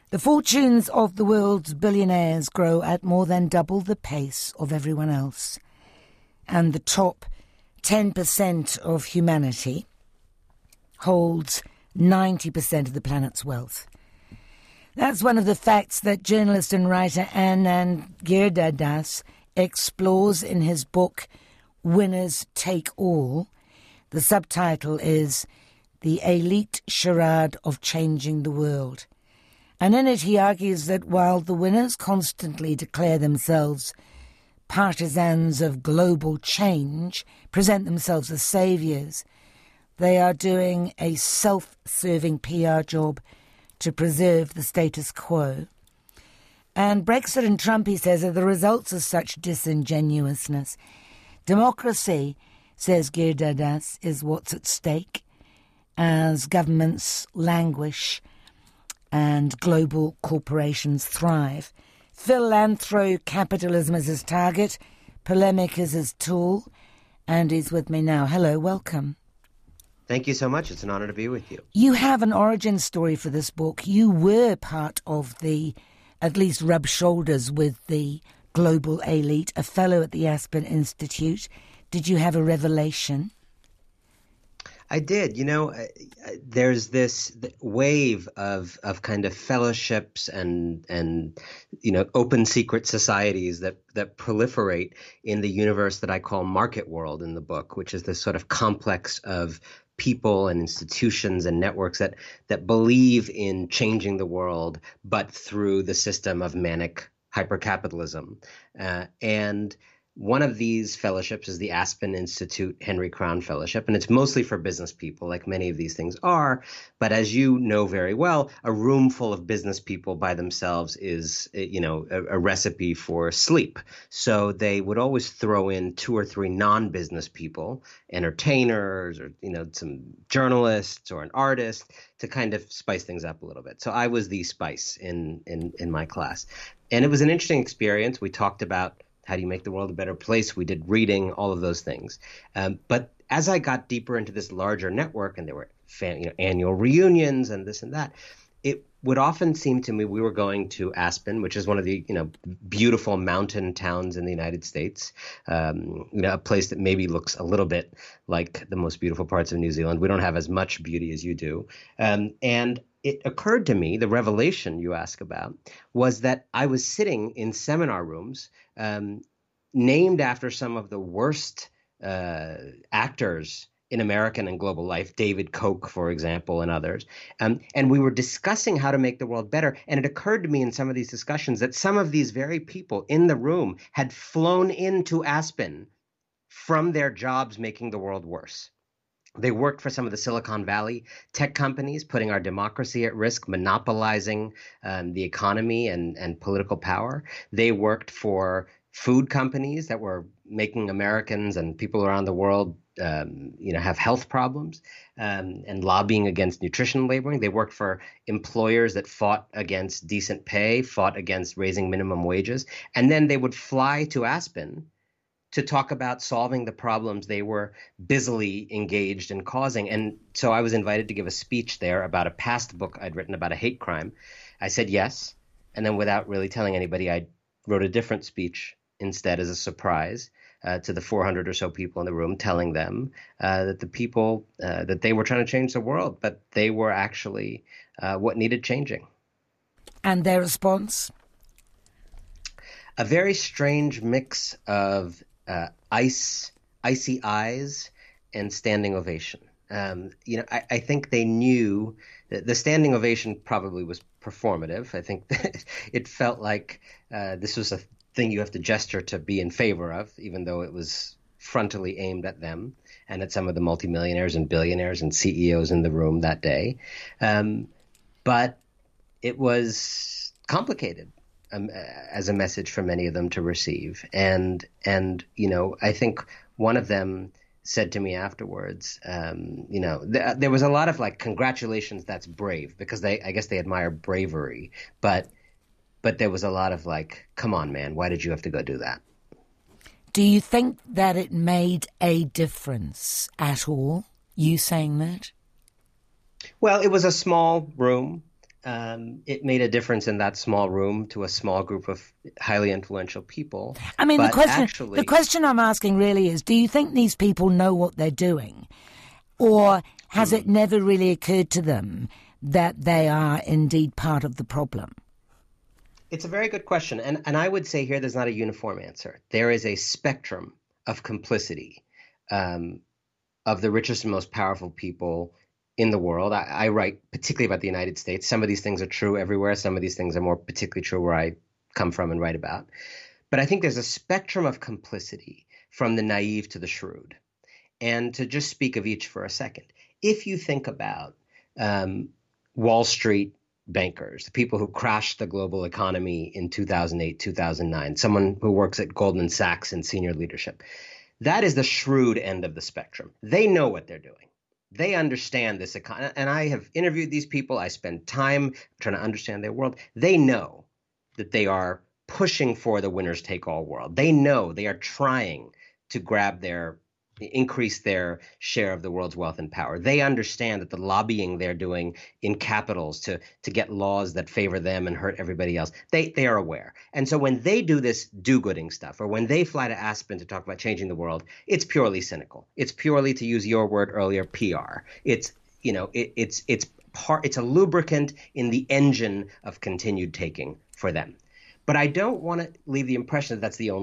The fortunes of the world's billionaires grow at more than double the pace of everyone else. And the top 10% of humanity holds 90% of the planet's wealth. That's one of the facts that journalist and writer Anand Giridharadas explores in his book, Winners Take All. The subtitle is The Elite Charade of Changing the World. And in it he argues that while the winners constantly declare themselves partisans of global change, present themselves as saviours, they are doing a self-serving PR job to preserve the status quo. And Brexit and Trump, he says, are the results of such disingenuousness. Democracy, says Giridharadas, is what's at stake as governments languish and global corporations thrive. Philanthrocapitalism is his target, polemic is his tool, and he's with me now. Hello, welcome. Thank you so much. It's an honor to be with you. You have an origin story for this book. You were part of the, at least rub shoulders with the global elite, a fellow at the Aspen Institute. Did you have a revelation? I did. There's this wave of kind of fellowships and open secret societies that proliferate in the universe that I call market world in the book, which is this sort of complex of people and institutions and networks that believe in changing the world, but through the system of manic hypercapitalism. And one of these fellowships is the Aspen Institute Henry Crown Fellowship, and it's mostly for business people, like many of these things are. But as you know very well, a room full of business people by themselves is, a recipe for sleep. So they would always throw in 2 or 3 non-business people, entertainers, or some journalists or an artist, to kind of spice things up a little bit. So I was the spice in my class, and it was an interesting experience. We talked about how do you make the world a better place? We did reading, all of those things. But as I got deeper into this larger network, and there were annual reunions and this and that, it would often seem to me we were going to Aspen, which is one of the beautiful mountain towns in the United States, a place that maybe looks a little bit like the most beautiful parts of New Zealand. We don't have as much beauty as you do, and it occurred to me, the revelation you ask about, was that I was sitting in seminar rooms named after some of the worst actors in American and global life, David Koch, for example, and others. And we were discussing how to make the world better. And it occurred to me in some of these discussions that some of these very people in the room had flown into Aspen from their jobs making the world worse. They worked for some of the Silicon Valley tech companies, putting our democracy at risk, monopolizing the economy and political power. They worked for food companies that were making Americans and people around the world have health problems, and lobbying against nutrition labeling. They worked for employers that fought against decent pay, fought against raising minimum wages. And then they would fly to Aspen to talk about solving the problems they were busily engaged in causing. And so I was invited to give a speech there about a past book I'd written about a hate crime. I said yes. And then without really telling anybody, I wrote a different speech instead as a surprise to the 400 or so people in the room, telling them that the people, that they were trying to change the world, but they were actually what needed changing. And their response? A very strange mix of icy eyes and standing ovation. I think they knew that the standing ovation probably was performative. I think that it felt like this was a thing you have to gesture to be in favor of, even though it was frontally aimed at them and at some of the multimillionaires and billionaires and CEOs in the room that day. But it was complicated as a message for many of them to receive. And I think one of them said to me afterwards, there was a lot of like, congratulations, that's brave, because I guess they admire bravery, but there was a lot of like, come on, man, why did you have to go do that? Do you think that it made a difference at all, you saying that? Well, it was a small room. it made a difference in that small room to a small group of highly influential people. I mean, but the question I'm asking really is, do you think these people know what they're doing? Or has it never really occurred to them that they are indeed part of the problem? It's a very good question. And I would say here there's not a uniform answer. There is a spectrum of complicity of the richest and most powerful people in the world. I write particularly about the United States. Some of these things are true everywhere. Some of these things are more particularly true where I come from and write about. But I think there's a spectrum of complicity from the naive to the shrewd. And to just speak of each for a second, if you think about Wall Street bankers, the people who crashed the global economy in 2008, 2009, someone who works at Goldman Sachs in senior leadership, that is the shrewd end of the spectrum. They know what they're doing. They understand this economy. And I have interviewed these people. I spend time trying to understand their world. They know that they are pushing for the winners take all world. They know they are trying to increase their share of the world's wealth and power. They understand that the lobbying they're doing in capitals to get laws that favor them and hurt everybody else, they are aware. And so when they do this do-gooding stuff, or when they fly to Aspen to talk about changing the world, it's purely cynical. It's purely, to use your word earlier, PR. It's a lubricant in the engine of continued taking for them. But I don't want to leave the impression that that's the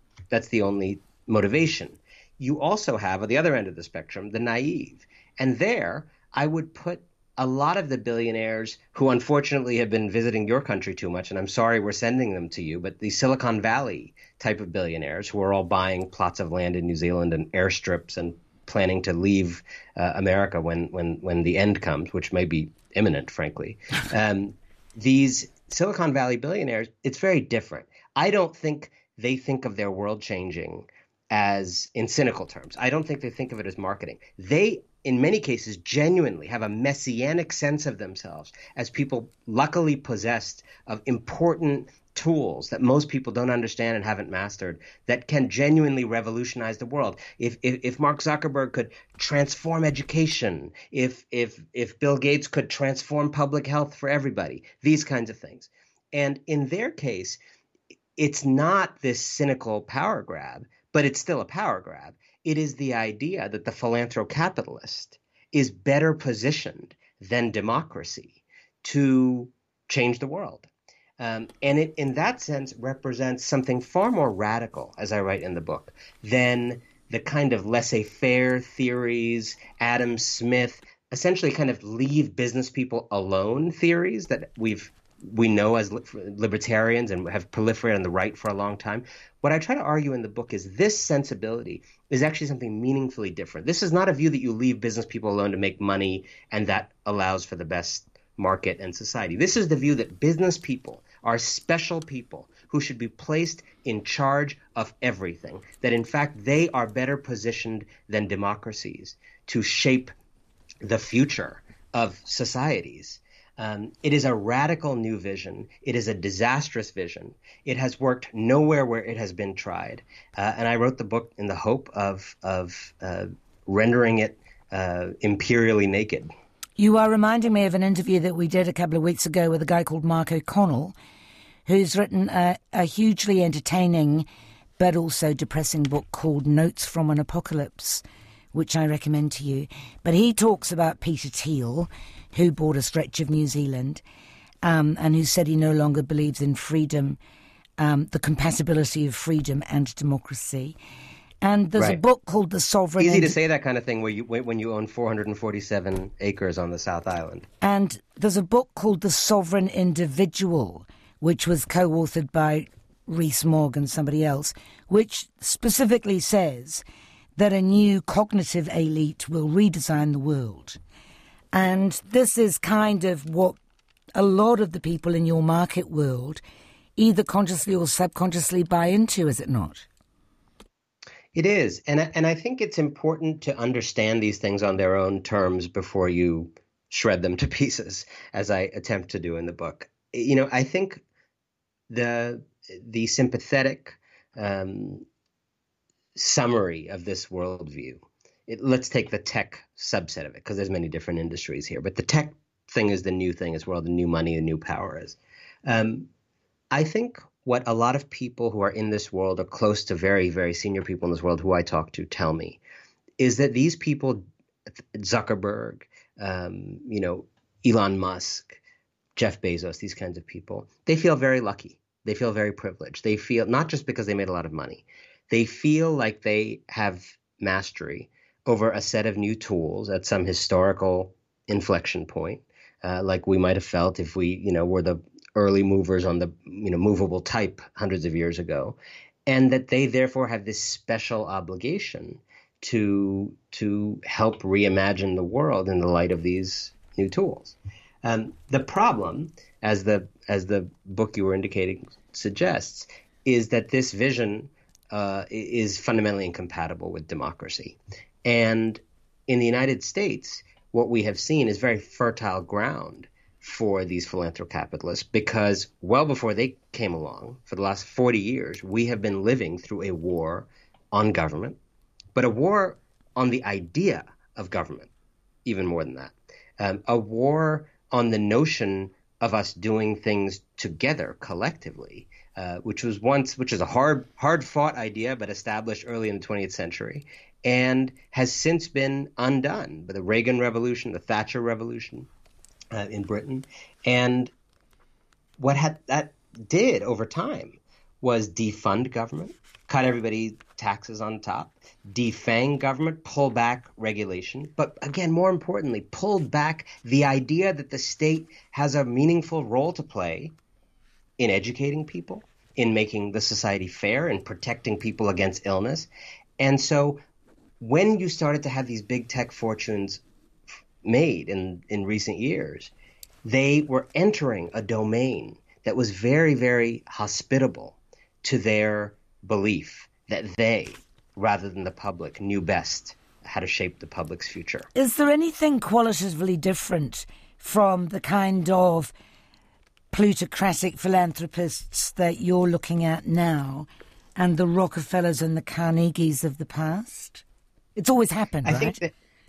only motivation. You also have, at the other end of the spectrum, the naive. And there, I would put a lot of the billionaires who unfortunately have been visiting your country too much, and I'm sorry we're sending them to you, but the Silicon Valley type of billionaires who are all buying plots of land in New Zealand and airstrips and planning to leave America when the end comes, which may be imminent, frankly. These Silicon Valley billionaires, it's very different. I don't think they think of their world changing as in cynical terms. I don't think they think of it as marketing. They, in many cases, genuinely have a messianic sense of themselves as people luckily possessed of important tools that most people don't understand and haven't mastered that can genuinely revolutionize the world. If Mark Zuckerberg could transform education, if Bill Gates could transform public health for everybody, these kinds of things. And in their case, it's not this cynical power grab, but it's still a power grab. It is the idea that the philanthrocapitalist is better positioned than democracy to change the world. And it, in that sense, represents something far more radical, as I write in the book, than the kind of laissez-faire theories, Adam Smith, essentially kind of leave business people alone theories that we know as libertarians and have proliferated on the right for a long time. What I try to argue in the book is this sensibility is actually something meaningfully different. This is not a view that you leave business people alone to make money and that allows for the best market and society. This is the view that business people are special people who should be placed in charge of everything, that in fact they are better positioned than democracies to shape the future of societies. It is a radical new vision. It is a disastrous vision. It has worked nowhere where it has been tried. And I wrote the book in the hope of rendering it imperially naked. You are reminding me of an interview that we did a couple of weeks ago with a guy called Mark O'Connell, who's written a hugely entertaining but also depressing book called Notes from an Apocalypse, which I recommend to you. But he talks about Peter Thiel, who bought a stretch of New Zealand, and who said he no longer believes in freedom, the compatibility of freedom and democracy. And there's a book called The Sovereign... Easy to say that kind of thing when you own 447 acres on the South Island. And there's a book called The Sovereign Individual, which was co-authored by Rees Mogg and somebody else, which specifically says that a new cognitive elite will redesign the world. And this is kind of what a lot of the people in your market world either consciously or subconsciously buy into, is it not? It is. And I think it's important to understand these things on their own terms before you shred them to pieces, as I attempt to do in the book. You know, I think the sympathetic summary of this worldview, let's take the tech subset of it, because there's many different industries here, but the tech thing is the new thing is where all the new money, the new power is. I think what a lot of people who are in this world or close to very, very senior people in this world who I talk to tell me is that these people, Zuckerberg, Elon Musk, Jeff Bezos, these kinds of people, they feel very lucky. They feel very privileged. They feel not just because they made a lot of money, they feel like they have mastery over a set of new tools at some historical inflection point, like we might have felt if we, were the early movers on the, movable type hundreds of years ago, and that they therefore have this special obligation to help reimagine the world in the light of these new tools. The problem, as the book you were indicating suggests, is that this vision is fundamentally incompatible with democracy. And in the United States, what we have seen is very fertile ground for these philanthrocapitalists, because well before they came along, for the last 40 years, we have been living through a war on government, but a war on the idea of government, even more than that. A war on the notion of us doing things together collectively, which is a hard-fought idea, but established early in the 20th century, and has since been undone by the Reagan Revolution, the Thatcher Revolution in Britain. And what that did over time was defund government, cut everybody taxes on top, defang government, pull back regulation, but again, more importantly, pulled back the idea that the state has a meaningful role to play in educating people, in making the society fair, in protecting people against illness. And so when you started to have these big tech fortunes made in recent years, they were entering a domain that was very, very hospitable to their belief that they, rather than the public, knew best how to shape the public's future. Is there anything qualitatively different from the kind of plutocratic philanthropists that you're looking at now and the Rockefellers and the Carnegies of the past? It's always happened, right? I think that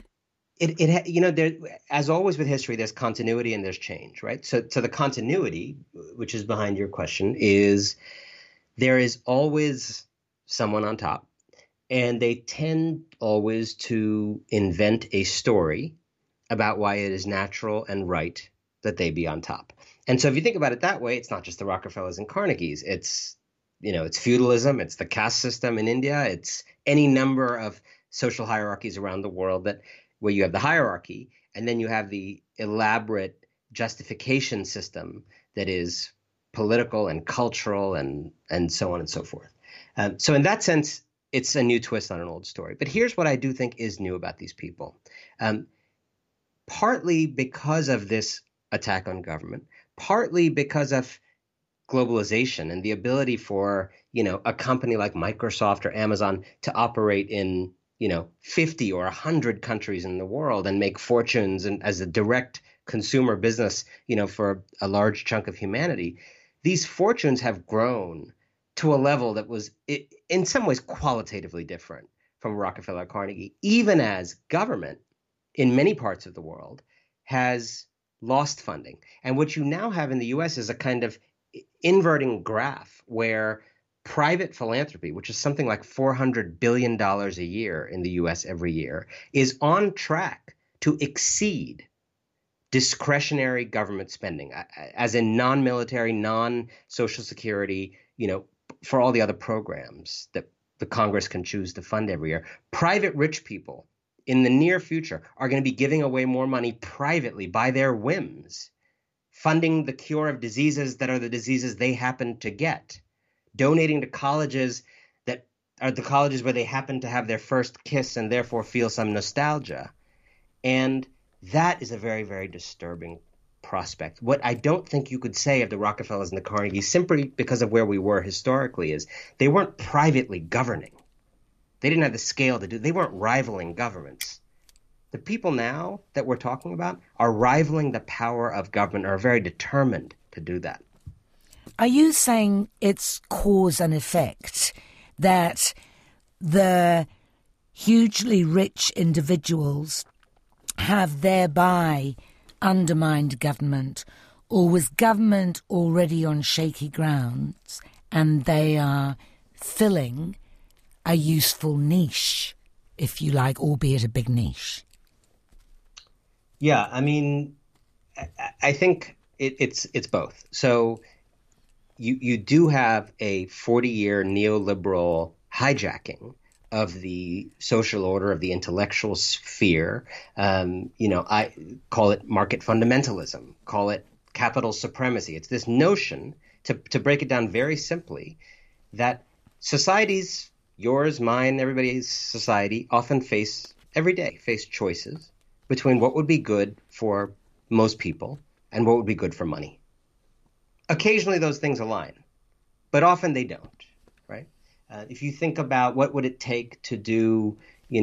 there, as always with history, there's continuity and there's change, right? So the continuity, which is behind your question, is there is always someone on top, and they tend always to invent a story about why it is natural and right that they be on top. And so if you think about it that way, it's not just the Rockefellers and Carnegies. It's feudalism, it's the caste system in India, it's any number of social hierarchies around the world where you have the hierarchy, and then you have the elaborate justification system that is political and cultural and so on and so forth. So in that sense, it's a new twist on an old story. But here's what I do think is new about these people. Partly because of this attack on government, partly because of globalization and the ability for, a company like Microsoft or Amazon to operate in 50 or 100 countries in the world and make fortunes and as a direct consumer business, for a large chunk of humanity. These fortunes have grown to a level that was in some ways qualitatively different from Rockefeller Carnegie, even as government in many parts of the world has lost funding. And what you now have in the US is a kind of inverting graph where private philanthropy, which is something like $400 billion a year in the US every year, is on track to exceed discretionary government spending, as in non-military, non-social security, for all the other programs that the Congress can choose to fund every year. Private rich people in the near future are going to be giving away more money privately by their whims, funding the cure of diseases that are the diseases they happen to get, donating to colleges that are the colleges where they happen to have their first kiss and therefore feel some nostalgia. And that is a very, very disturbing prospect. What I don't think you could say of the Rockefellers and the Carnegies, simply because of where we were historically, is they weren't privately governing. They didn't have the scale to do. They weren't rivaling governments. The people now that we're talking about are rivaling the power of government, are very determined to do that. Are you saying it's cause and effect, that the hugely rich individuals have thereby undermined government, or was government already on shaky grounds and they are filling a useful niche, if you like, albeit a big niche? Yeah, I mean, I think it's both. So you do have a 40-year neoliberal hijacking of the social order, of the intellectual sphere. I call it market fundamentalism, call it capital supremacy. It's this notion, to break it down very simply, that societies, yours, mine, everybody's society, often every day face choices between what would be good for most people and what would be good for money. Occasionally those things align, but often they don't, right? If you think about what would it take to do,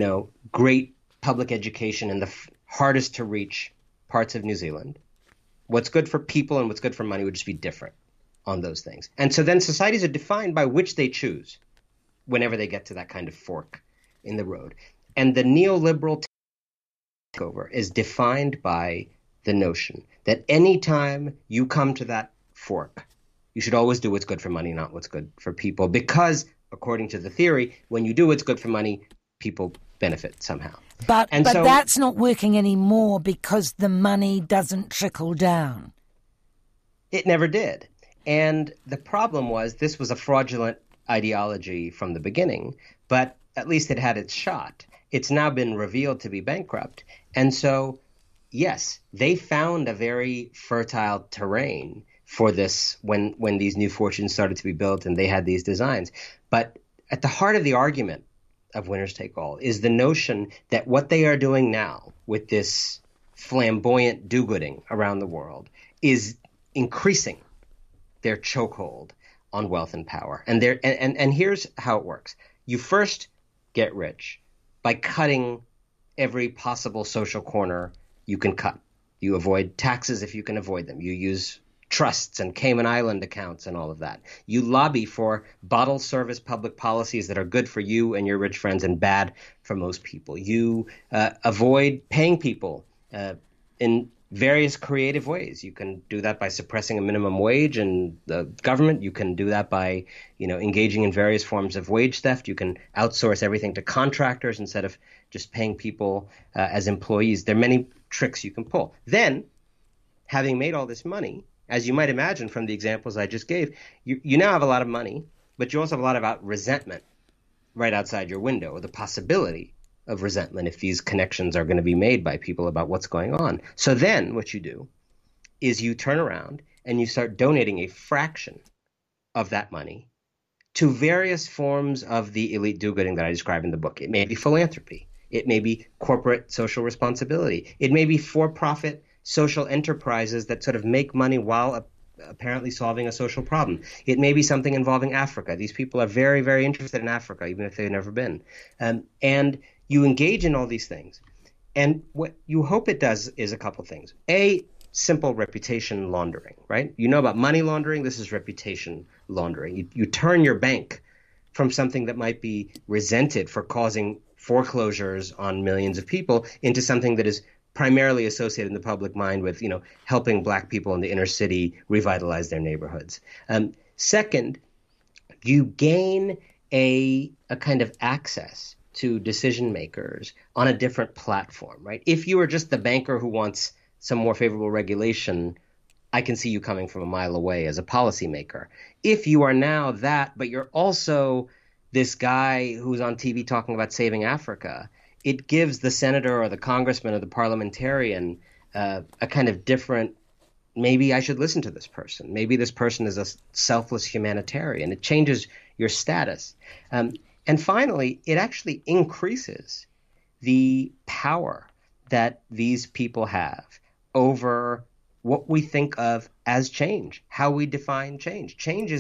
great public education in the hardest to reach parts of New Zealand, what's good for people and what's good for money would just be different on those things. And so then societies are defined by which they choose whenever they get to that kind of fork in the road. And the neoliberal takeover is defined by the notion that any time you come to that fork, you should always do what's good for money, not what's good for people, because according to the theory, when you do what's good for money, people benefit somehow. But that's not working anymore because the money doesn't trickle down. It never did. And the problem was this was a fraudulent ideology from the beginning, but at least it had its shot. It's now been revealed to be bankrupt. And so, yes, they found a very fertile terrain for this when these new fortunes started to be built and they had these designs. But at the heart of the argument of winners take all is the notion that what they are doing now with this flamboyant do-gooding around the world is increasing their chokehold on wealth and power. And here's how it works. You first get rich by cutting every possible social corner you can cut. You avoid taxes if you can avoid them. You use trusts and Cayman Island accounts and all of that. You lobby for bottle service public policies that are good for you and your rich friends and bad for most people. You avoid paying people in various creative ways. You can do that by suppressing a minimum wage in the government. You can do that by, engaging in various forms of wage theft. You can outsource everything to contractors instead of just paying people as employees. There are many tricks you can pull. Then, having made all this money, as you might imagine from the examples I just gave, you now have a lot of money, but you also have a lot of resentment right outside your window, or the possibility of resentment if these connections are going to be made by people about what's going on. So then what you do is you turn around and you start donating a fraction of that money to various forms of the elite do-gooding that I describe in the book. It may be philanthropy. It may be corporate social responsibility. It may be for-profit social enterprises that sort of make money while apparently solving a social problem. It may be something involving Africa. These people are very, very interested in Africa, even if they've never been. And you engage in all these things. And what you hope it does is a couple things. A, simple reputation laundering, right? You know about money laundering. This is reputation laundering. You turn your bank from something that might be resented for causing foreclosures on millions of people into something that is primarily associated in the public mind with, helping Black people in the inner city revitalize their neighborhoods. Second, you gain a kind of access to decision makers on a different platform, right? If you are just the banker who wants some more favorable regulation, I can see you coming from a mile away as a policymaker. If you are now that, but you're also this guy who's on TV talking about saving Africa, it gives the senator or the congressman or the parliamentarian a kind of different, maybe I should listen to this person. Maybe this person is a selfless humanitarian. It changes your status. And finally, it actually increases the power that these people have over what we think of as change, how we define change.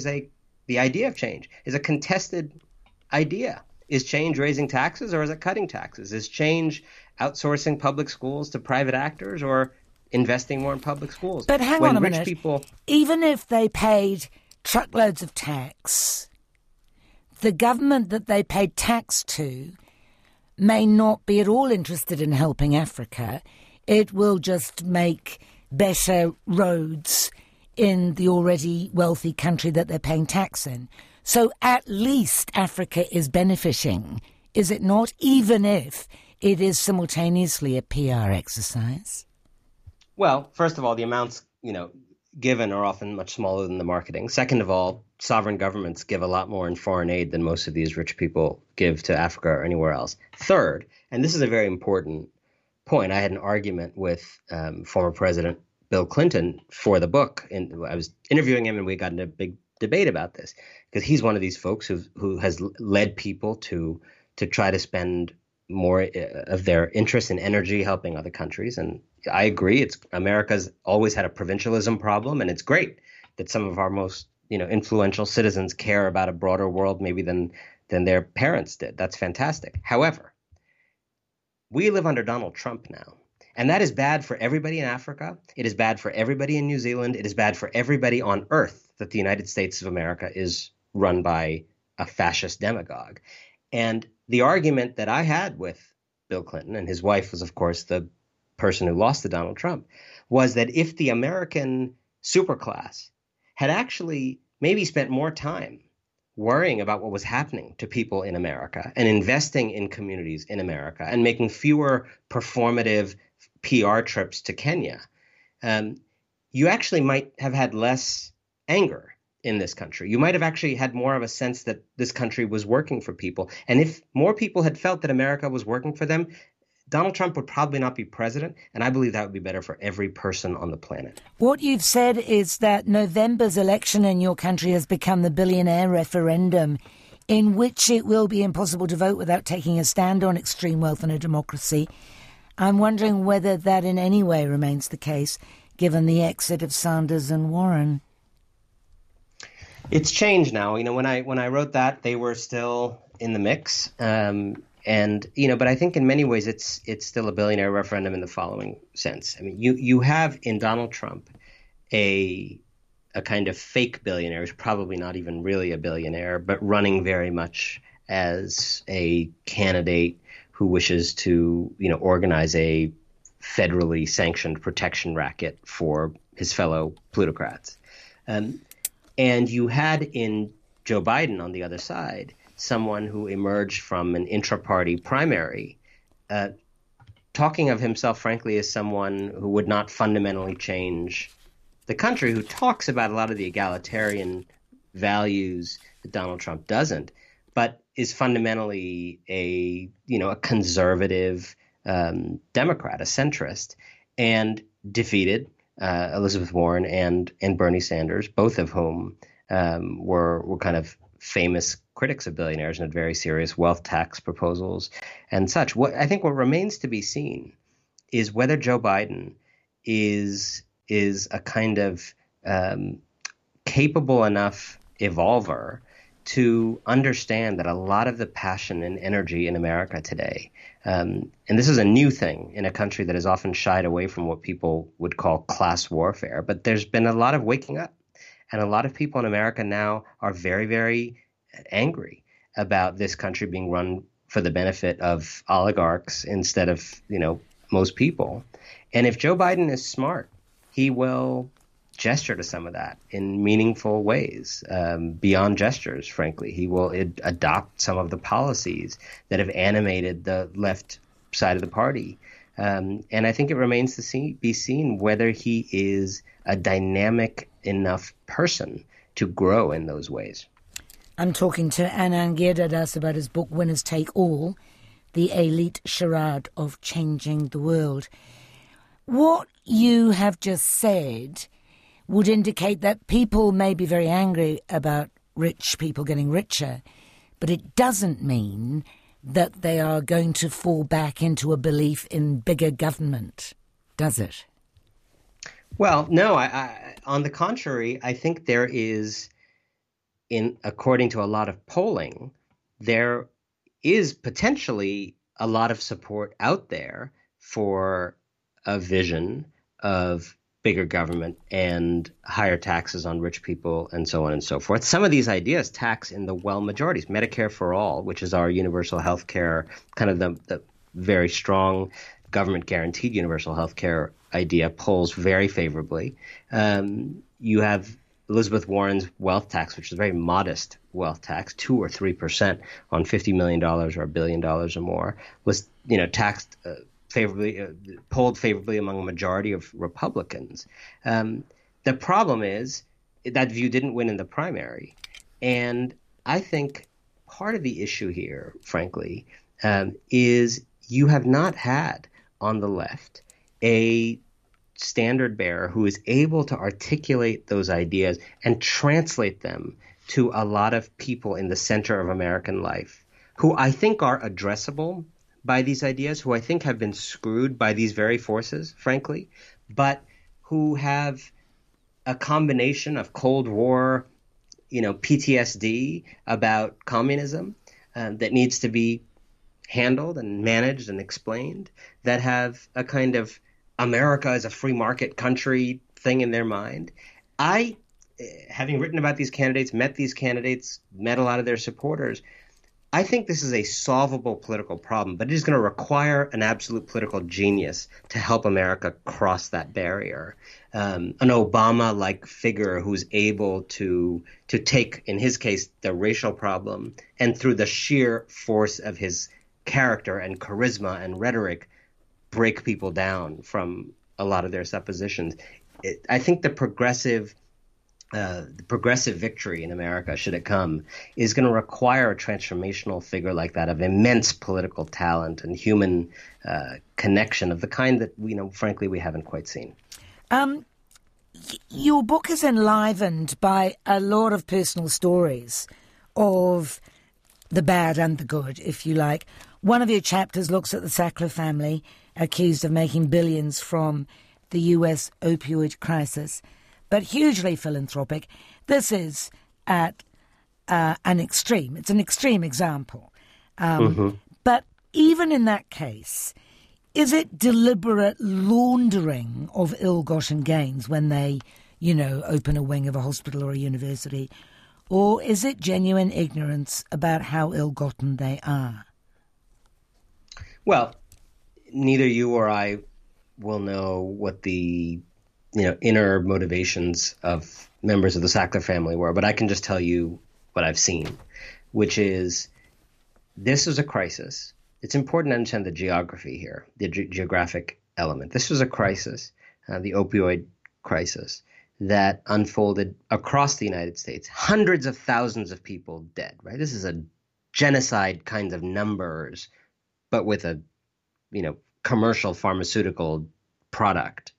The idea of change is a contested idea. Is change raising taxes or is it cutting taxes? Is change outsourcing public schools to private actors or investing more in public schools? But hang on a minute. Even if they paid truckloads of tax, the government that they paid tax to may not be at all interested in helping Africa. It will just make better roads in the already wealthy country that they're paying tax in. So at least Africa is benefiting, is it not, even if it is simultaneously a PR exercise? Well, first of all, the amounts, given are often much smaller than the marketing. Second of all, sovereign governments give a lot more in foreign aid than most of these rich people give to Africa or anywhere else. Third, and this is a very important point, I had an argument with former President Bill Clinton for the book, and I was interviewing him, and we got into a big debate about this because he's one of these folks who has led people to try to spend more of their interest and energy helping other countries. And I agree, America's always had a provincialism problem, and it's great that some of our most influential citizens care about a broader world maybe than their parents did. That's fantastic. However, we live under Donald Trump now. And that is bad for everybody in Africa. It is bad for everybody in New Zealand. It is bad for everybody on earth that the United States of America is run by a fascist demagogue. And the argument that I had with Bill Clinton, and his wife was, of course, the person who lost to Donald Trump, was that if the American superclass had actually maybe spent more time worrying about what was happening to people in America and investing in communities in America and making fewer performative PR trips to Kenya, you actually might have had less anger in this country. You might have actually had more of a sense that this country was working for people. And if more people had felt that America was working for them, Donald Trump would probably not be president, and I believe that would be better for every person on the planet. What you've said is that November's election in your country has become the billionaire referendum, in which it will be impossible to vote without taking a stand on extreme wealth and a democracy. I'm wondering whether that in any way remains the case, given the exit of Sanders and Warren. It's changed now. When I wrote that, they were still in the mix. But I think in many ways it's still a billionaire referendum in the following sense. I mean, you have in Donald Trump a kind of fake billionaire who's probably not even really a billionaire, but running very much as a candidate who wishes to, organize a federally sanctioned protection racket for his fellow plutocrats. And you had in Joe Biden on the other side someone who emerged from an intra-party primary, talking of himself, frankly, as someone who would not fundamentally change the country, who talks about a lot of the egalitarian values that Donald Trump doesn't, but is fundamentally a conservative Democrat, a centrist, and defeated Elizabeth Warren and Bernie Sanders, both of whom were kind of famous critics of billionaires and had very serious wealth tax proposals and such. I think what remains to be seen is whether Joe Biden is a kind of capable enough evolver to understand that a lot of the passion and energy in America today, and this is a new thing in a country that has often shied away from what people would call class warfare, but there's been a lot of waking up. And a lot of people in America now are very, very angry about this country being run for the benefit of oligarchs instead of, most people. And if Joe Biden is smart, he will gesture to some of that in meaningful ways, beyond gestures, frankly. He will adopt some of the policies that have animated the left side of the party. And I think it remains to be seen whether he is a dynamic enough person to grow in those ways. I'm talking to Anand Giridharadas about his book Winners Take All, The Elite Charade of Changing the World. What you have just said would indicate that people may be very angry about rich people getting richer, but it doesn't mean that they are going to fall back into a belief in bigger government, does it? Well, no, I on the contrary, I think there is, according to a lot of polling, there is potentially a lot of support out there for a vision of bigger government and higher taxes on rich people and so on and so forth. Some of these ideas tax in the well majorities. Medicare for all, which is our universal health care, kind of the very strong government guaranteed universal health care idea polls very favorably. You have Elizabeth Warren's wealth tax, which is a very modest wealth tax, 2 or 3% on $50 million or $1 billion or more, was taxed favorably, polled favorably among a majority of Republicans. The problem is that view didn't win in the primary, and I think part of the issue here, frankly, is you have not had on the left a standard bearer who is able to articulate those ideas and translate them to a lot of people in the center of American life who I think are addressable by these ideas, who I think have been screwed by these very forces, frankly, but who have a combination of Cold War, PTSD about communism that needs to be handled and managed and explained, that have a kind of America as a free market country thing in their mind. I, having written about these candidates, met a lot of their supporters, I think this is a solvable political problem, but it is going to require an absolute political genius to help America cross that barrier. An Obama-like figure who's able to take, in his case, the racial problem, and through the sheer force of his character and charisma and rhetoric, break people down from a lot of their suppositions. I think the progressive victory in America, should it come, is going to require a transformational figure like that, of immense political talent and human connection of the kind that frankly, we haven't quite seen. Your book is enlivened by a lot of personal stories of the bad and the good, if you like. One of your chapters looks at the Sackler family, accused of making billions from the US opioid crisis, but hugely philanthropic. This is at an extreme. It's an extreme example. But even in that case, is it deliberate laundering of ill-gotten gains when they, open a wing of a hospital or a university? Or is it genuine ignorance about how ill-gotten they are? Well, neither you or I will know what the inner motivations of members of the Sackler family were, but I can just tell you what I've seen, which is this is a crisis. It's important to understand the geography here, the geographic element. This was a crisis, the opioid crisis, that unfolded across the United States. Hundreds of thousands of people dead, right? This is a genocide kind of numbers, but with a, commercial pharmaceutical product.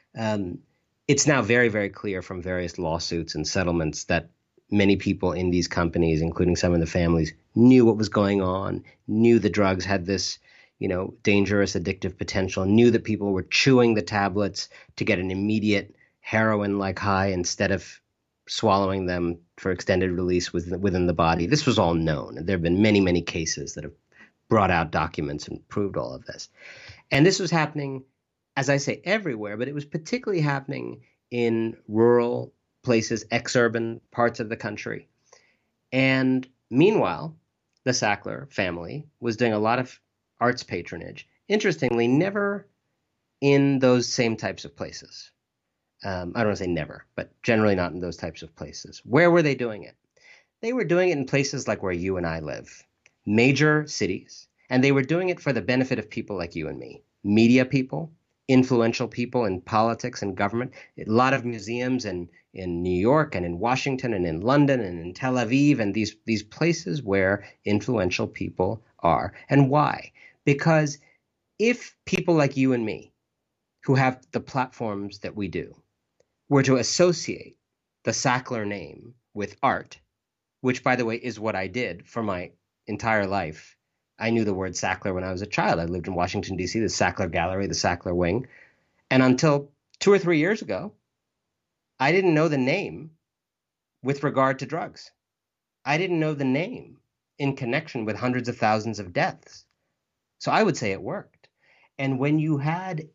It's now very, very clear from various lawsuits and settlements that many people in these companies, including some of the families, knew what was going on, knew the drugs had this, dangerous addictive potential, knew that people were chewing the tablets to get an immediate heroin-like high instead of swallowing them for extended release within the body. This was all known. There have been many, many cases that have brought out documents and proved all of this. And this was happening, as I say, everywhere, but it was particularly happening in rural places, exurban parts of the country. And meanwhile, the Sackler family was doing a lot of arts patronage, interestingly, never in those same types of places. I don't want to say never, but generally not in those types of places. Where were they doing it? They were doing it in places like where you and I live, major cities, and they were doing it for the benefit of people like you and me, media people, influential people in politics and government, a lot of museums in New York and in Washington and in London and in Tel Aviv and these places where influential people are. And why? Because if people like you and me, who have the platforms that we do, were to associate the Sackler name with art, which, by the way, is what I did for my entire life. I knew the word Sackler when I was a child. I lived in Washington, D.C., the Sackler Gallery, the Sackler Wing. And until 2 or 3 years ago, I didn't know the name with regard to drugs. I didn't know the name in connection with hundreds of thousands of deaths. So I would say it worked. And when you had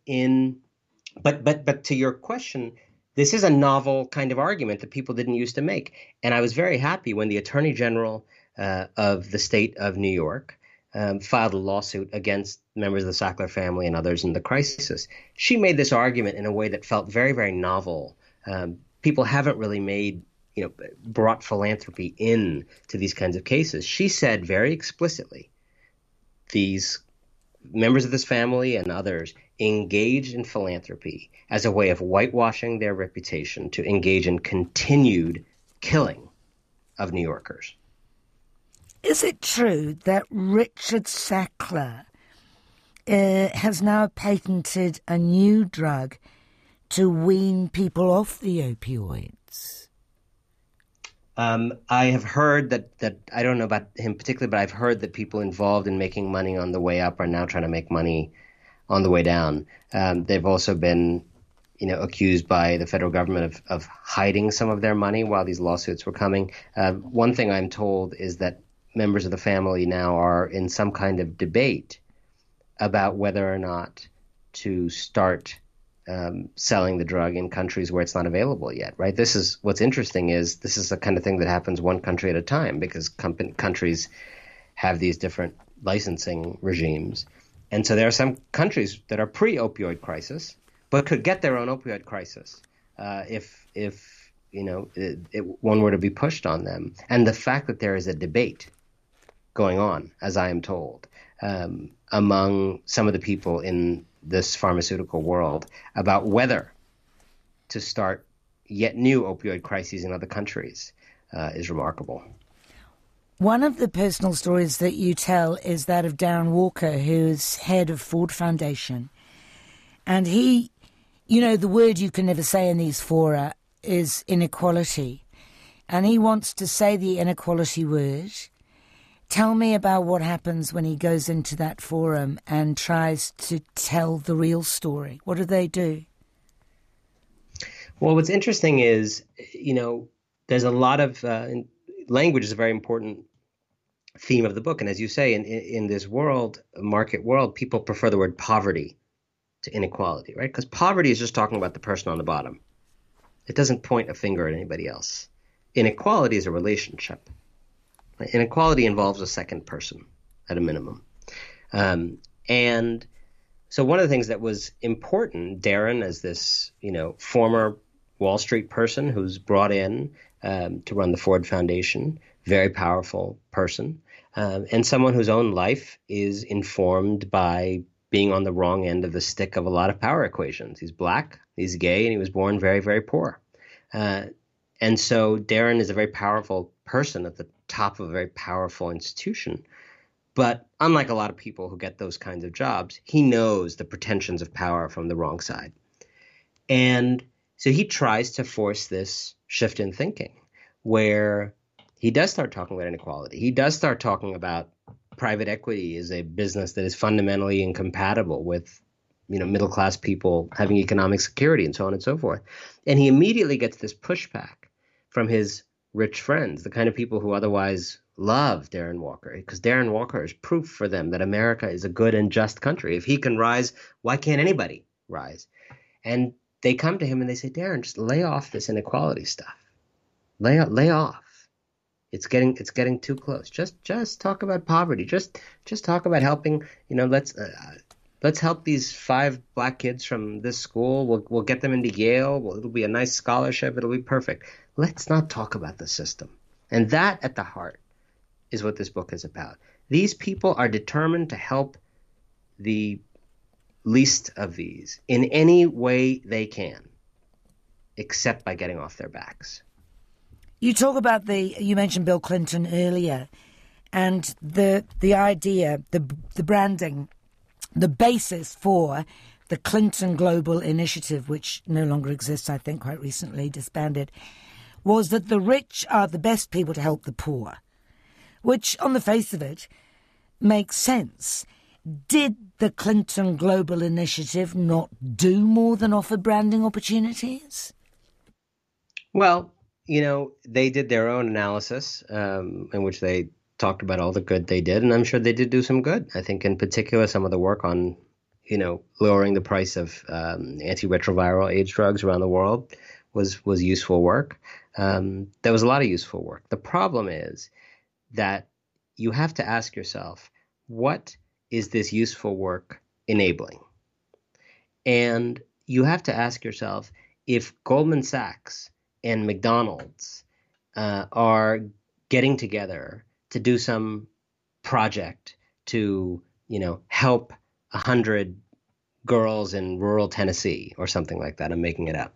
but to your question, this is a novel kind of argument that people didn't used to make. And I was very happy when the Attorney General of the state of New York filed a lawsuit against members of the Sackler family and others in the crisis. She made this argument in a way that felt very, very novel. People haven't really brought philanthropy in to these kinds of cases. She said very explicitly, these members of this family and others engaged in philanthropy as a way of whitewashing their reputation to engage in continued killing of New Yorkers. Is it true that Richard Sackler has now patented a new drug to wean people off the opioids? I have heard that I don't know about him particularly, but I've heard that people involved in making money on the way up are now trying to make money on the way down. They've also been, accused by the federal government of hiding some of their money while these lawsuits were coming. One thing I'm told is that members of the family now are in some kind of debate about whether or not to start selling the drug in countries where it's not available yet, right? This is what's interesting is this is the kind of thing that happens one country at a time because countries have these different licensing regimes. And so there are some countries that are pre-opioid crisis, but could get their own opioid crisis if one were to be pushed on them. And the fact that there is a debate going on, as I am told, among some of the people in this pharmaceutical world about whether to start yet new opioid crises in other countries is remarkable. One of the personal stories that you tell is that of Darren Walker, who's head of Ford Foundation. And he, the word you can never say in these fora is inequality. And he wants to say the inequality word. Tell me about what happens when he goes into that forum and tries to tell the real story. What do they do? Well, what's interesting is, there's a lot of language is a very important theme of the book. And as you say, in this market world, people prefer the word poverty to inequality, right? Because poverty is just talking about the person on the bottom. It doesn't point a finger at anybody else. Inequality is a relationship. Inequality involves a second person at a minimum. And so one of the things that was important, Darren, as this, former Wall Street person who's brought in to run the Ford Foundation, very powerful person, and someone whose own life is informed by being on the wrong end of the stick of a lot of power equations. He's black, he's gay, and he was born very, very poor. And so Darren is a very powerful person at the top of a very powerful institution. But unlike a lot of people who get those kinds of jobs, he knows the pretensions of power from the wrong side. And so he tries to force this shift in thinking where he does start talking about inequality. He does start talking about private equity as a business that is fundamentally incompatible with middle-class people having economic security and so on and so forth. And he immediately gets this pushback from his rich friends, the kind of people who otherwise love Darren Walker, because Darren Walker is proof for them that America is a good and just country. If he can rise, why can't anybody rise? And they come to him and they say, Darren, just lay off this inequality stuff. Lay off. It's getting too close. Just talk about poverty. Just talk about helping. Let's help these 5 black kids from this school. We'll get them into Yale. It'll be a nice scholarship. It'll be perfect. Let's not talk about the system. And that at the heart is what this book is about. These people are determined to help the least of these in any way they can, except by getting off their backs. You talk about you mentioned Bill Clinton earlier, and the idea, the branding, the basis for the Clinton Global Initiative, which no longer exists, I think quite recently disbanded, was that the rich are the best people to help the poor, which on the face of it makes sense. Did the Clinton Global Initiative not do more than offer branding opportunities? Well, they did their own analysis in which they talked about all the good they did, and I'm sure they did do some good. I think in particular some of the work on, lowering the price of antiretroviral AIDS drugs around the world was useful work. There was a lot of useful work. The problem is that you have to ask yourself, what is this useful work enabling? And you have to ask yourself, if Goldman Sachs and McDonald's are getting together to do some project to, help 100 girls in rural Tennessee or something like that, I'm making it up.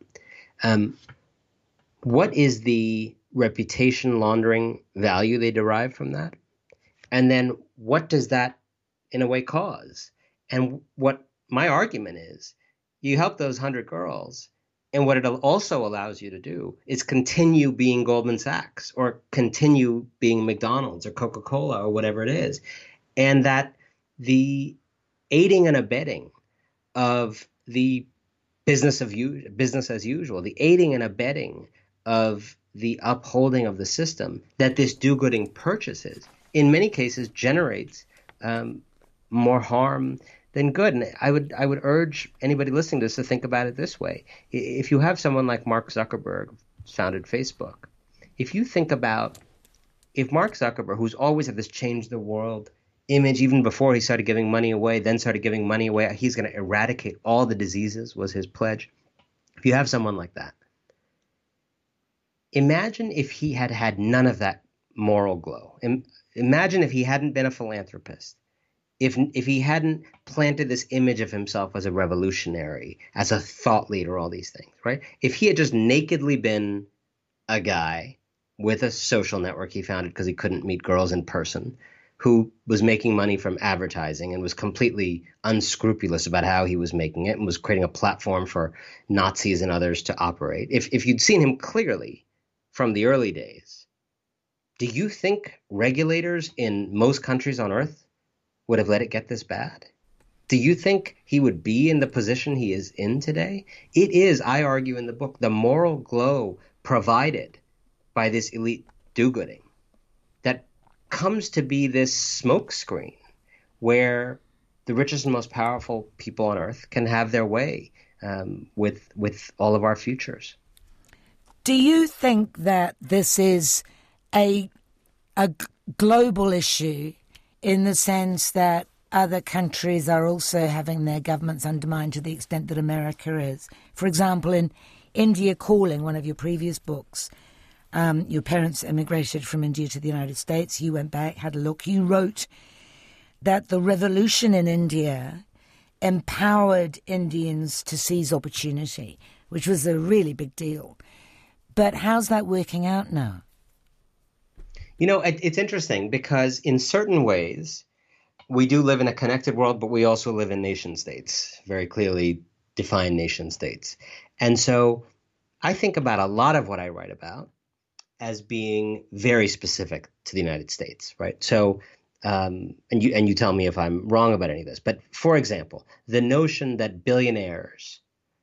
What is the reputation laundering value they derive from that? And then what does that, in a way, cause? And what my argument is, you help those 100 girls, and what it also allows you to do is continue being Goldman Sachs or continue being McDonald's or Coca-Cola or whatever it is. And that the aiding and abetting of the business as usual, the aiding and abetting of the upholding of the system that this do-gooding purchases, in many cases generates more harm than good. And I would urge anybody listening to this to think about it this way. If you have someone like Mark Zuckerberg, who founded Facebook, if you think about if Mark Zuckerberg, who's always had this change the world image, even before he started giving money away, then started giving money away, he's going to eradicate all the diseases was his pledge. If you have someone like that, imagine if he had had none of that moral glow. Imagine if he hadn't been a philanthropist. If he hadn't planted this image of himself as a revolutionary, as a thought leader, all these things, right? If he had just nakedly been a guy with a social network he founded because he couldn't meet girls in person, who was making money from advertising and was completely unscrupulous about how he was making it and was creating a platform for Nazis and others to operate. If you'd seen him clearly from the early days, do you think regulators in most countries on earth would have let it get this bad? Do you think he would be in the position he is in today? It is, I argue in the book, the moral glow provided by this elite do-gooding that comes to be this smokescreen where the richest and most powerful people on earth can have their way with all of our futures. Do you think that this is a global issue in the sense that other countries are also having their governments undermined to the extent that America is? For example, in India Calling, one of your previous books, your parents emigrated from India to the United States. You went back, had a look. You wrote that the revolution in India empowered Indians to seize opportunity, which was a really big deal. But how's that working out now? It's interesting because in certain ways, we do live in a connected world, but we also live in nation states, very clearly defined nation states. And so I think about a lot of what I write about as being very specific to the United States, right? So, and you tell me if I'm wrong about any of this, but for example, the notion that billionaires,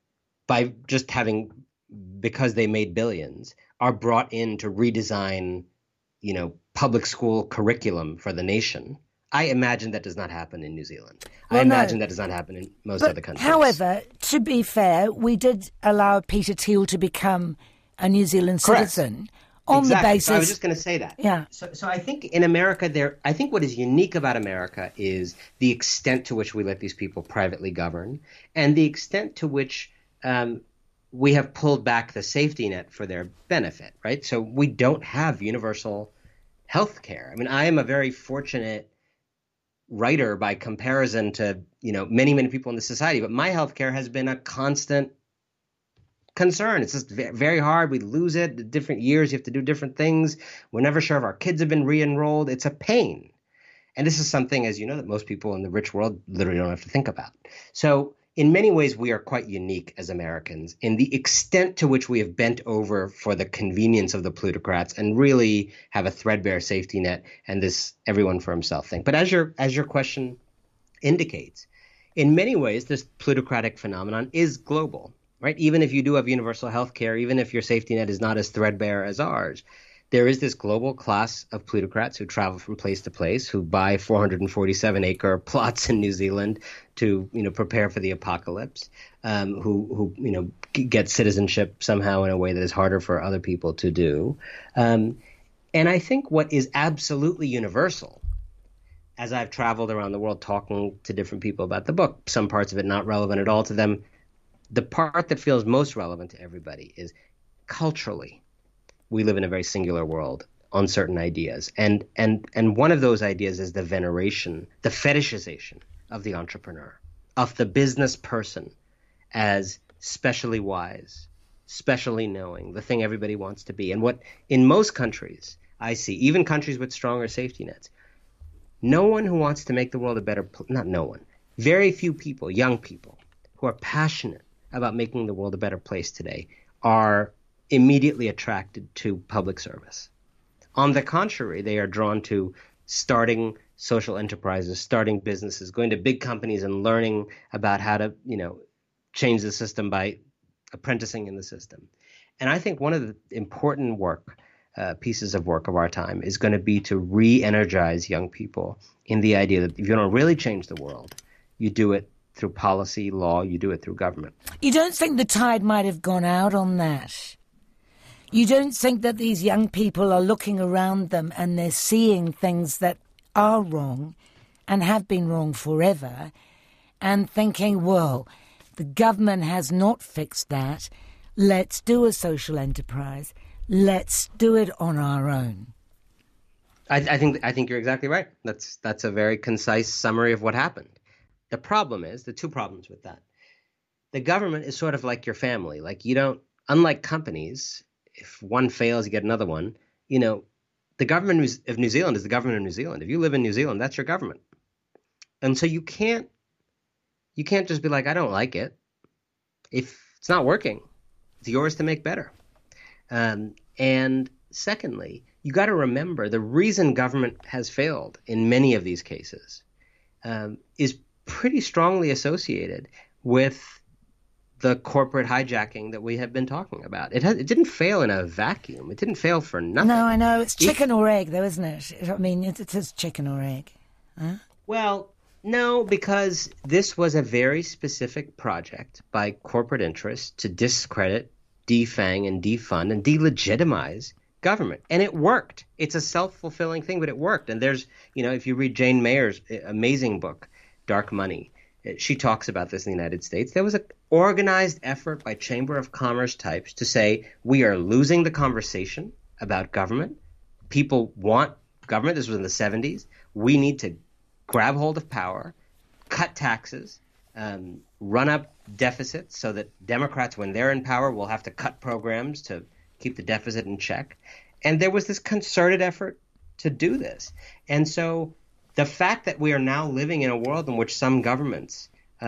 because they made billions, are brought in to redesign public school curriculum for the nation. I imagine that does not happen in New Zealand. I imagine that does not happen in most other countries. However, to be fair, we did allow Peter Thiel to become a New Zealand citizen on the basis. So I was just going to say that. Yeah. So I think in America, I think what is unique about America is the extent to which we let these people privately govern and the extent to which we have pulled back the safety net for their benefit, right? So we don't have universal health care. I mean, I am a very fortunate writer by comparison to, many, many people in the society, but my health care has been a constant concern. It's just very hard. We lose it. The different years, you have to do different things. We're never sure if our kids have been re-enrolled. It's a pain. And this is something, as you know, that most people in the rich world literally don't have to think about. So in many ways, we are quite unique as Americans in the extent to which we have bent over for the convenience of the plutocrats and really have a threadbare safety net and this everyone for himself thing. But as your question indicates, in many ways, this plutocratic phenomenon is global, right? Even if you do have universal health care, even if your safety net is not as threadbare as ours, there is this global class of plutocrats who travel from place to place, who buy 447-acre plots in New Zealand to, prepare for the apocalypse, who get citizenship somehow in a way that is harder for other people to do. And I think what is absolutely universal, as I've traveled around the world talking to different people about the book, some parts of it not relevant at all to them, the part that feels most relevant to everybody is culturally, we live in a very singular world on certain ideas. And one of those ideas is the veneration, the fetishization of the entrepreneur, of the business person as specially wise, specially knowing, the thing everybody wants to be. And what in most countries I see, even countries with stronger safety nets, no one who wants to make the world a better not no one, very few people, young people, who are passionate about making the world a better place today are immediately attracted to public service. On the contrary, they are drawn to starting social enterprises, starting businesses, going to big companies and learning about how to, change the system by apprenticing in the system. And I think one of the important pieces of work of our time is going to be to re-energize young people in the idea that if you don't really change the world, you do it through policy, law, you do it through government. You don't think the tide might have gone out on that? You don't think that these young people are looking around them and they're seeing things that are wrong and have been wrong forever and thinking, well, the government has not fixed that. Let's do a social enterprise. Let's do it on our own. I think you're exactly right. That's a very concise summary of what happened. The problem is, the two problems with that. The government is sort of like your family. Like unlike companies, if one fails, you get another one. The government of New Zealand is the government of New Zealand. If you live in New Zealand, that's your government. And so you can't just be like, I don't like it. If it's not working, it's yours to make better. And secondly, you got to remember the reason government has failed in many of these cases is pretty strongly associated with the corporate hijacking that we have been talking about. It didn't fail in a vacuum. It didn't fail for nothing. No, I know. It's chicken or egg, though, isn't it? I mean, it is chicken or egg. Huh? Well, no, because this was a very specific project by corporate interests to discredit, defang, and defund, and delegitimize government. And it worked. It's a self-fulfilling thing, but it worked. And there's, if you read Jane Mayer's amazing book, Dark Money, she talks about this in the United States. There was an organized effort by Chamber of Commerce types to say, we are losing the conversation about government. People want government. This was in the 70s. We need to grab hold of power, cut taxes, run up deficits so that Democrats, when they're in power, will have to cut programs to keep the deficit in check. And there was this concerted effort to do this. And so the fact that we are now living in a world in which some governments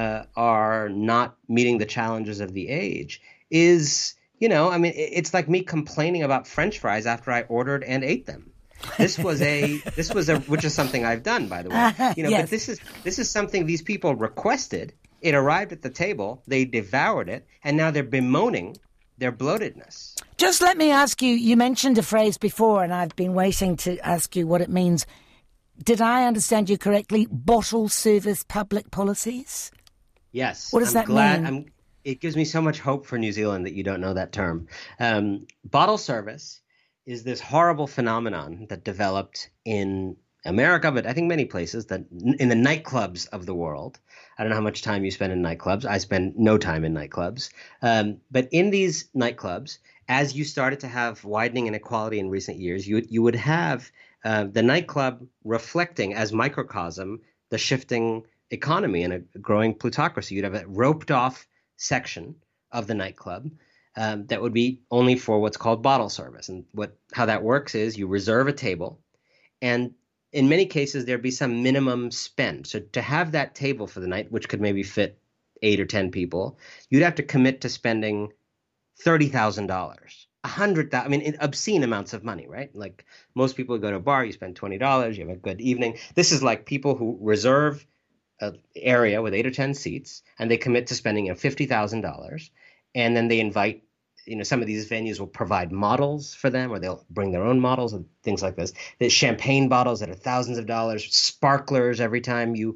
are not meeting the challenges of the age is, it's like me complaining about French fries after I ordered and ate them. This was which is something I've done, by the way. Yes. But this is something these people requested. It arrived at the table. They devoured it, and now they're bemoaning their bloatedness. Just let me ask you. You mentioned a phrase before, and I've been waiting to ask you what it means. Did I understand you correctly? Bottle service public policies? Yes. What does that mean? It gives me so much hope for New Zealand that you don't know that term. Bottle service is this horrible phenomenon that developed in America, but I think many places, that in the nightclubs of the world. I don't know how much time you spend in nightclubs. I spend no time in nightclubs. But in these nightclubs, as you started to have widening inequality in recent years, you would have the nightclub reflecting as microcosm the shifting economy and a growing plutocracy. You'd have a roped off section of the nightclub that would be only for what's called bottle service. And how that works is you reserve a table, and in many cases there'd be some minimum spend. So to have that table for the night, which could maybe fit 8 or 10 people, you'd have to commit to spending $30,000, $100,000. Obscene amounts of money, right? Like most people go to a bar, you spend $20, you have a good evening. This is like people who reserve an area with 8 or 10 seats, and they commit to spending $50,000. And then they invite, some of these venues will provide models for them, or they'll bring their own models and things like this. There's champagne bottles that are thousands of dollars, sparklers every time you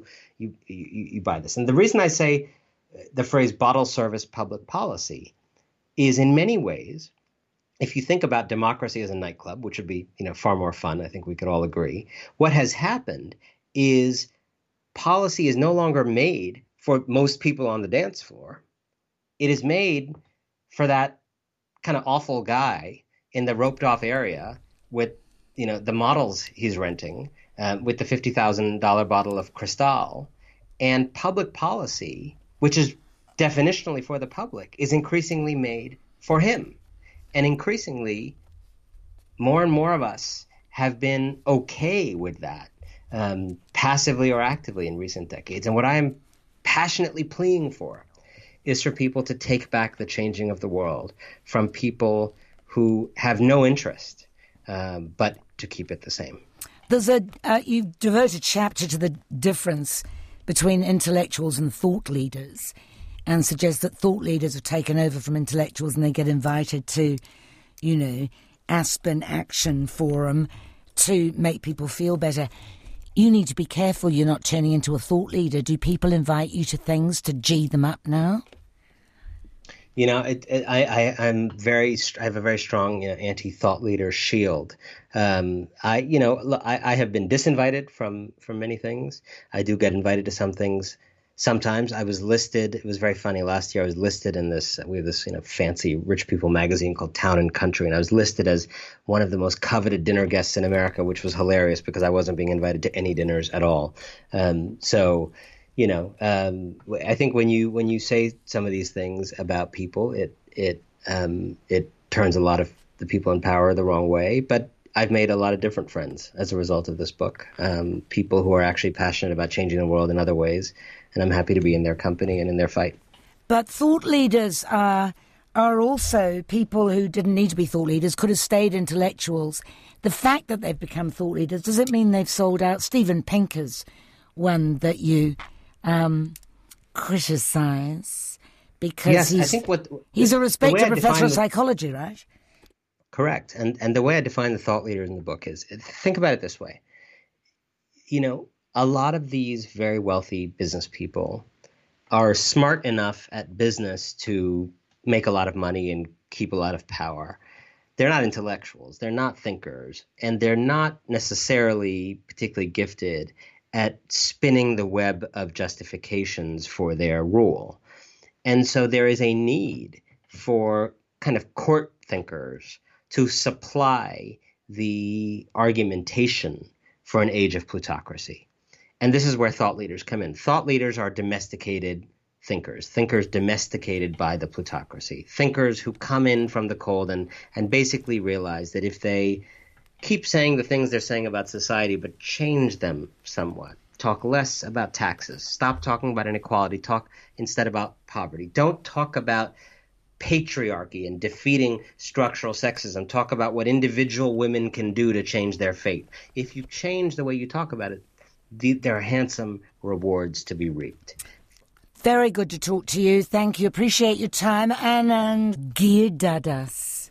buy this. And the reason I say the phrase bottle service public policy is in many ways, if you think about democracy as a nightclub, which would be, far more fun, I think we could all agree, what has happened is policy is no longer made for most people on the dance floor. It is made for that kind of awful guy in the roped off area with, the models he's renting, with the $50,000 bottle of Cristal. And public policy, which is definitionally for the public, is increasingly made for him. And increasingly, more and more of us have been okay with that, passively or actively in recent decades. And what I am passionately pleading for is for people to take back the changing of the world from people who have no interest, but to keep it the same. There's you devote a chapter to the difference between intellectuals and thought leaders, and suggest that thought leaders have taken over from intellectuals and they get invited to, Aspen Action Forum to make people feel better. You need to be careful you're not turning into a thought leader. Do people invite you to things to G them up now? I have a very strong anti-thought leader shield. I have been disinvited from many things. I do get invited to some things. Sometimes I was listed. It was very funny. Last year I was listed in we have this fancy rich people magazine called Town and Country, and I was listed as one of the most coveted dinner guests in America, which was hilarious because I wasn't being invited to any dinners at all. I think when you say some of these things about people, it turns a lot of the people in power the wrong way. But I've made a lot of different friends as a result of this book, people who are actually passionate about changing the world in other ways, and I'm happy to be in their company and in their fight. But thought leaders are also people who didn't need to be thought leaders, could have stayed intellectuals. The fact that they've become thought leaders, does it mean they've sold out? Steven Pinker's one that you criticize because he's a respected professor of psychology, right? Correct. And the way I define the thought leaders in the book is, think about it this way. A lot of these very wealthy business people are smart enough at business to make a lot of money and keep a lot of power. They're not intellectuals. They're not thinkers. And they're not necessarily particularly gifted at spinning the web of justifications for their rule. And so there is a need for kind of court thinkers to supply the argumentation for an age of plutocracy. And this is where thought leaders come in. Thought leaders are domesticated thinkers domesticated by the plutocracy, thinkers who come in from the cold and basically realize that if they keep saying the things they're saying about society, but change them somewhat, talk less about taxes, stop talking about inequality, talk instead about poverty, don't talk about patriarchy and defeating structural sexism, talk about what individual women can do to change their fate. If you change the way you talk about it, there are handsome rewards to be reaped. Very good to talk to you. Thank you. Appreciate your time. And Gir Dadas.